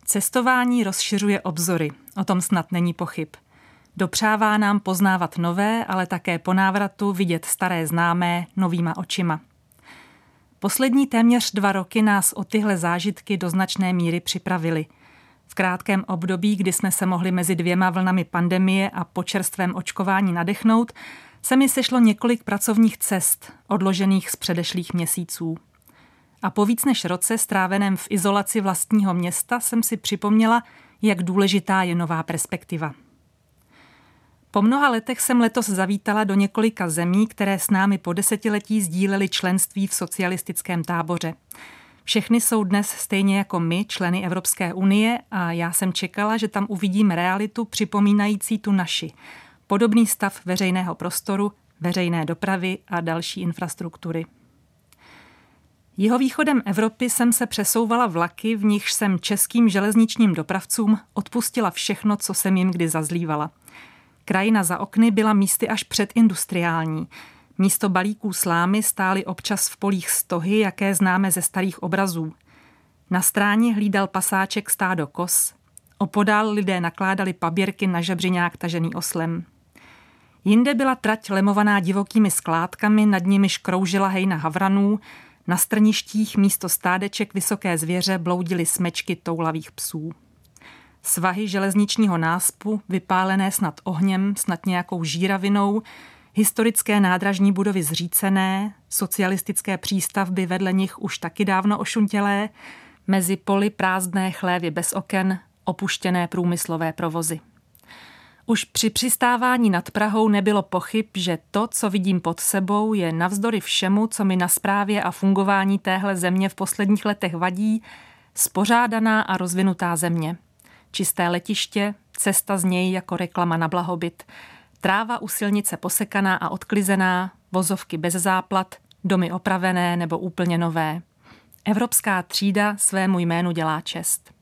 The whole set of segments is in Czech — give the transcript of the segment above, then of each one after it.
Cestování rozšiřuje obzory, o tom snad není pochyb. Dopřává nám poznávat nové, ale také po návratu vidět staré známé novýma očima. Poslední téměř 2 roky nás o tyhle zážitky do značné míry připravili. V krátkém období, kdy jsme se mohli mezi 2 vlnami pandemie a po čerstvém očkování nadechnout, se mi sešlo několik pracovních cest, odložených z předešlých měsíců. A po víc než roce stráveném v izolaci vlastního města jsem si připomněla, jak důležitá je nová perspektiva. Po mnoha letech jsem letos zavítala do několika zemí, které s námi po desetiletí sdílely členství v socialistickém táboře. Všechny jsou dnes stejně jako my členy Evropské unie a já jsem čekala, že tam uvidím realitu připomínající tu naši. Podobný stav veřejného prostoru, veřejné dopravy a další infrastruktury. Jihovýchodem Evropy jsem se přesouvala vlaky, v nichž jsem českým železničním dopravcům odpustila všechno, co jsem jim kdy zazlívala. Krajina za okny byla místy až předindustriální. Místo balíků slámy stály občas v polích stohy, jaké známe ze starých obrazů. Na stráni hlídal pasáček stádo koz. Opodál lidé nakládali paběrky na žebřiňák tažený oslem. Jinde byla trať lemovaná divokými skládkami, nad nimiž kroužila hejna havranů, na strništích místo stádeček vysoké zvěře bloudily smečky toulavých psů. Svahy železničního náspu, vypálené snad ohněm, snad nějakou žíravinou, historické nádražní budovy zřícené, socialistické přístavby vedle nich už taky dávno ošuntělé, mezi poli prázdné chlévy bez oken, opuštěné průmyslové provozy. Už při přistávání nad Prahou nebylo pochyb, že to, co vidím pod sebou, je navzdory všemu, co mi na správě a fungování téhle země v posledních letech vadí, spořádaná a rozvinutá země. Čisté letiště, cesta z něj jako reklama na blahobyt, tráva u silnice posekaná a odklizená, vozovky bez záplat, domy opravené nebo úplně nové. Evropská třída svému jménu dělá čest.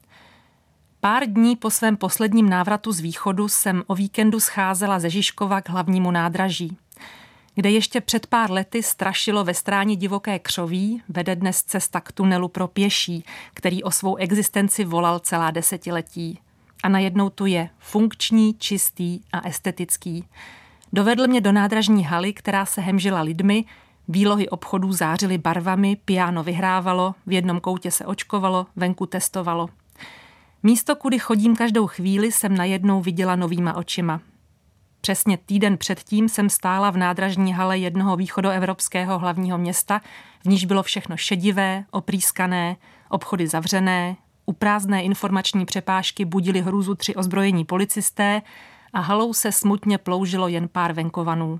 Pár dní po svém posledním návratu z východu jsem o víkendu scházela ze Žižkova k hlavnímu nádraží. Kde ještě před pár lety strašilo ve stráni divoké křoví, vede dnes cesta k tunelu pro pěší, který o svou existenci volal celá desetiletí. A najednou tu je funkční, čistý a estetický. Dovedl mě do nádražní haly, která se hemžila lidmi, výlohy obchodů zářily barvami, piano vyhrávalo, v jednom koutě se očkovalo, venku testovalo. Místo, kudy chodím každou chvíli, jsem najednou viděla novýma očima. Přesně týden předtím jsem stála v nádražní hale jednoho východoevropského hlavního města, v níž bylo všechno šedivé, oprýskané, obchody zavřené, u prázdné informační přepážky budili hrůzu 3 ozbrojení policisté a halou se smutně ploužilo jen pár venkovanů.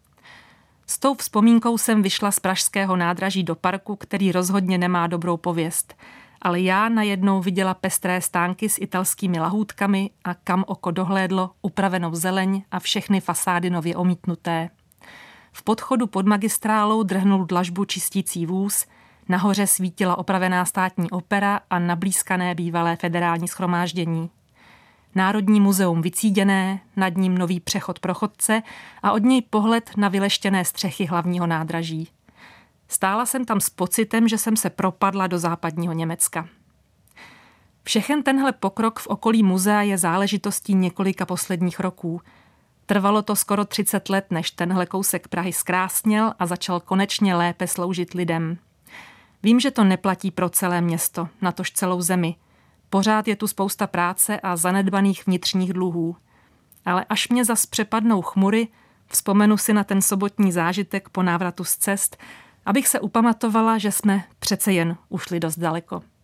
S tou vzpomínkou jsem vyšla z pražského nádraží do parku, který rozhodně nemá dobrou pověst. Ale já najednou viděla pestré stánky s italskými lahůdkami a kam oko dohlédlo upravenou zeleň a všechny fasády nově omítnuté. V podchodu pod magistrálou drhnul dlažbu čistící vůz, nahoře svítila opravená státní opera a nablízkané bývalé federální shromáždění. Národní muzeum vycíděné, nad ním nový přechod pro chodce a od něj pohled na vyleštěné střechy hlavního nádraží. Stála jsem tam s pocitem, že jsem se propadla do západního Německa. Všechen tenhle pokrok v okolí muzea je záležitostí několika posledních roků. Trvalo to skoro 30 let, než tenhle kousek Prahy zkrásněl a začal konečně lépe sloužit lidem. Vím, že to neplatí pro celé město, natož celou zemi. Pořád je tu spousta práce a zanedbaných vnitřních dluhů. Ale až mě zas přepadnou chmury, vzpomenu si na ten sobotní zážitek po návratu z cest, abych se upamatovala, že jsme přece jen ušli dost daleko.